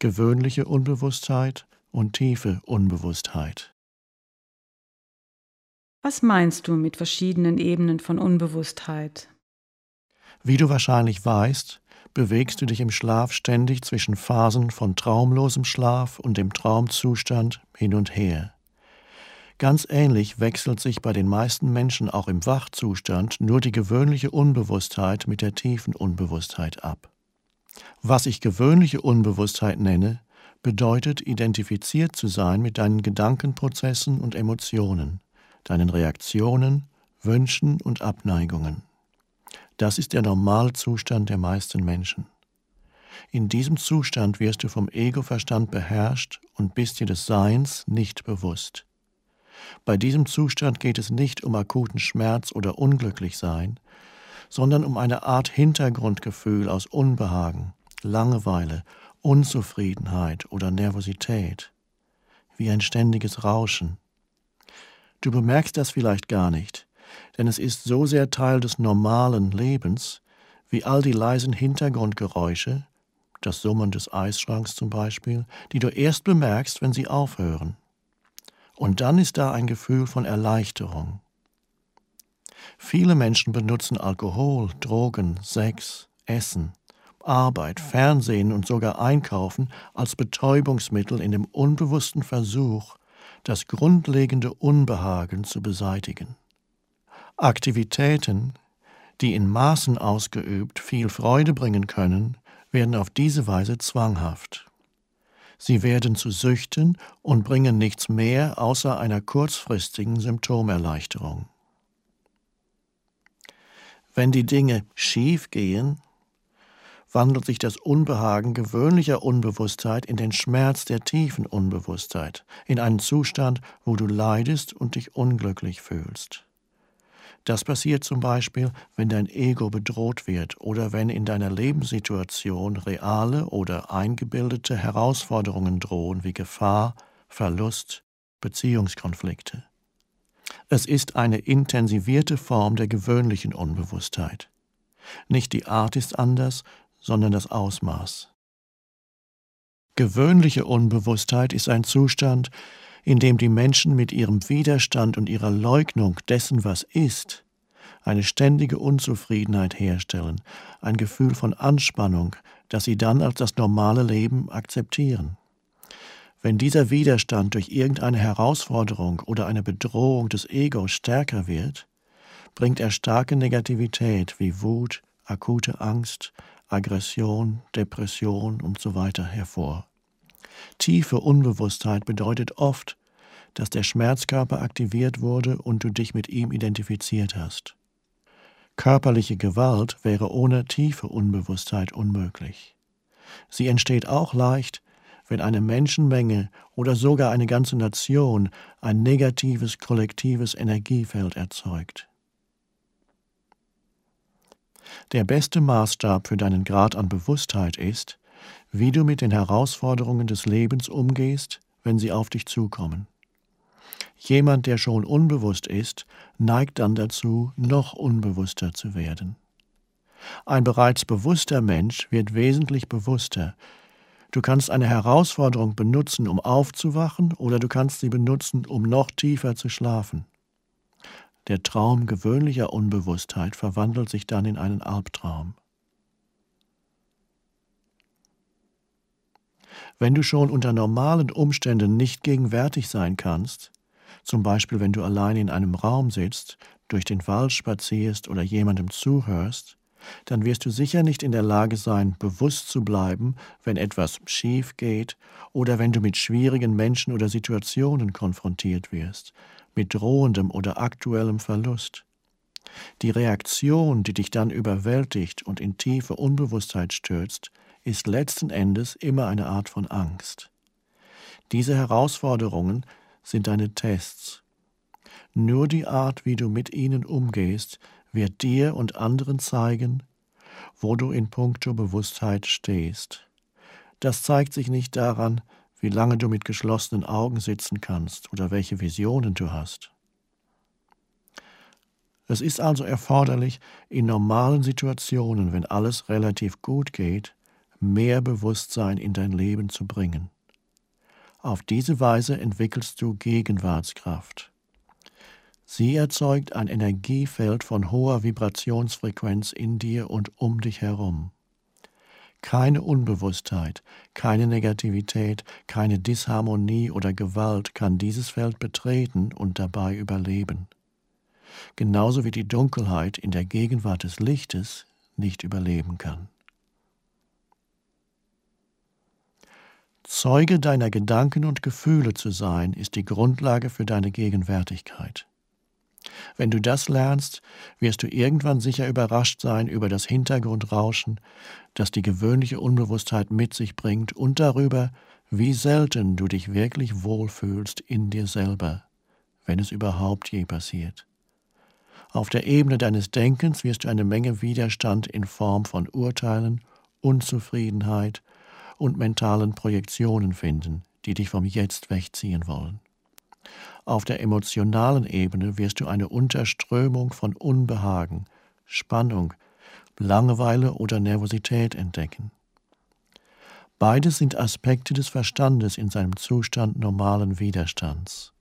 gewöhnliche Unbewusstheit und tiefe Unbewusstheit. Was meinst du mit verschiedenen Ebenen von Unbewusstheit? Wie du wahrscheinlich weißt, bewegst du dich im Schlaf ständig zwischen Phasen von traumlosem Schlaf und dem Traumzustand hin und her. Ganz ähnlich wechselt sich bei den meisten Menschen auch im Wachzustand nur die gewöhnliche Unbewusstheit mit der tiefen Unbewusstheit ab. Was ich gewöhnliche Unbewusstheit nenne, bedeutet, identifiziert zu sein mit deinen Gedankenprozessen und Emotionen, deinen Reaktionen, Wünschen und Abneigungen. Das ist der Normalzustand der meisten Menschen. In diesem Zustand wirst du vom Ego-Verstand beherrscht und bist dir des Seins nicht bewusst. Bei diesem Zustand geht es nicht um akuten Schmerz oder Unglücklichsein, sondern um eine Art Hintergrundgefühl aus Unbehagen, Langeweile, Unzufriedenheit oder Nervosität, wie ein ständiges Rauschen. Du bemerkst das vielleicht gar nicht, denn es ist so sehr Teil des normalen Lebens, wie all die leisen Hintergrundgeräusche, das Summen des Eisschranks zum Beispiel, die du erst bemerkst, wenn sie aufhören. Und dann ist da ein Gefühl von Erleichterung. Viele Menschen benutzen Alkohol, Drogen, Sex, Essen, Arbeit, Fernsehen und sogar Einkaufen als Betäubungsmittel in dem unbewussten Versuch, das grundlegende Unbehagen zu beseitigen. Aktivitäten, die in Maßen ausgeübt viel Freude bringen können, werden auf diese Weise zwanghaft. Sie werden zu Süchten und bringen nichts mehr außer einer kurzfristigen Symptomerleichterung. Wenn die Dinge schief gehen, wandelt sich das Unbehagen gewöhnlicher Unbewusstheit in den Schmerz der tiefen Unbewusstheit, in einen Zustand, wo du leidest und dich unglücklich fühlst. Das passiert zum Beispiel, wenn dein Ego bedroht wird oder wenn in deiner Lebenssituation reale oder eingebildete Herausforderungen drohen wie Gefahr, Verlust, Beziehungskonflikte. Es ist eine intensivierte Form der gewöhnlichen Unbewusstheit. Nicht die Art ist anders, sondern das Ausmaß. Gewöhnliche Unbewusstheit ist ein Zustand, in dem die Menschen mit ihrem Widerstand und ihrer Leugnung dessen, was ist, eine ständige Unzufriedenheit herstellen, ein Gefühl von Anspannung, das sie dann als das normale Leben akzeptieren. Wenn dieser Widerstand durch irgendeine Herausforderung oder eine Bedrohung des Egos stärker wird, bringt er starke Negativität wie Wut, akute Angst, Aggression, Depression und so weiter hervor. Tiefe Unbewusstheit bedeutet oft, dass der Schmerzkörper aktiviert wurde und du dich mit ihm identifiziert hast. Körperliche Gewalt wäre ohne tiefe Unbewusstheit unmöglich. Sie entsteht auch leicht, wenn eine Menschenmenge oder sogar eine ganze Nation ein negatives, kollektives Energiefeld erzeugt. Der beste Maßstab für deinen Grad an Bewusstheit ist, wie du mit den Herausforderungen des Lebens umgehst, wenn sie auf dich zukommen. Jemand, der schon unbewusst ist, neigt dann dazu, noch unbewusster zu werden. Ein bereits bewusster Mensch wird wesentlich bewusster. Du kannst eine Herausforderung benutzen, um aufzuwachen, oder du kannst sie benutzen, um noch tiefer zu schlafen. Der Traum gewöhnlicher Unbewusstheit verwandelt sich dann in einen Albtraum. Wenn du schon unter normalen Umständen nicht gegenwärtig sein kannst, zum Beispiel wenn du allein in einem Raum sitzt, durch den Wald spazierst oder jemandem zuhörst, dann wirst du sicher nicht in der Lage sein, bewusst zu bleiben, wenn etwas schief geht oder wenn du mit schwierigen Menschen oder Situationen konfrontiert wirst, mit drohendem oder aktuellem Verlust. Die Reaktion, die dich dann überwältigt und in tiefe Unbewusstheit stürzt, ist letzten Endes immer eine Art von Angst. Diese Herausforderungen sind deine Tests. Nur die Art, wie du mit ihnen umgehst, wird dir und anderen zeigen, wo du in puncto Bewusstheit stehst. Das zeigt sich nicht daran, wie lange du mit geschlossenen Augen sitzen kannst oder welche Visionen du hast. Es ist also erforderlich, in normalen Situationen, wenn alles relativ gut geht, mehr Bewusstsein in dein Leben zu bringen. Auf diese Weise entwickelst du Gegenwartskraft. Sie erzeugt ein Energiefeld von hoher Vibrationsfrequenz in dir und um dich herum. Keine Unbewusstheit, keine Negativität, keine Disharmonie oder Gewalt kann dieses Feld betreten und dabei überleben. Genauso wie die Dunkelheit in der Gegenwart des Lichtes nicht überleben kann. Zeuge deiner Gedanken und Gefühle zu sein, ist die Grundlage für deine Gegenwärtigkeit. Wenn du das lernst, wirst du irgendwann sicher überrascht sein über das Hintergrundrauschen, das die gewöhnliche Unbewusstheit mit sich bringt und darüber, wie selten du dich wirklich wohlfühlst in dir selber, wenn es überhaupt je passiert. Auf der Ebene deines Denkens wirst du eine Menge Widerstand in Form von Urteilen, Unzufriedenheit und mentalen Projektionen finden, die dich vom Jetzt wegziehen wollen. Auf der emotionalen Ebene wirst du eine Unterströmung von Unbehagen, Spannung, Langeweile oder Nervosität entdecken. Beides sind Aspekte des Verstandes in seinem Zustand normalen Widerstands.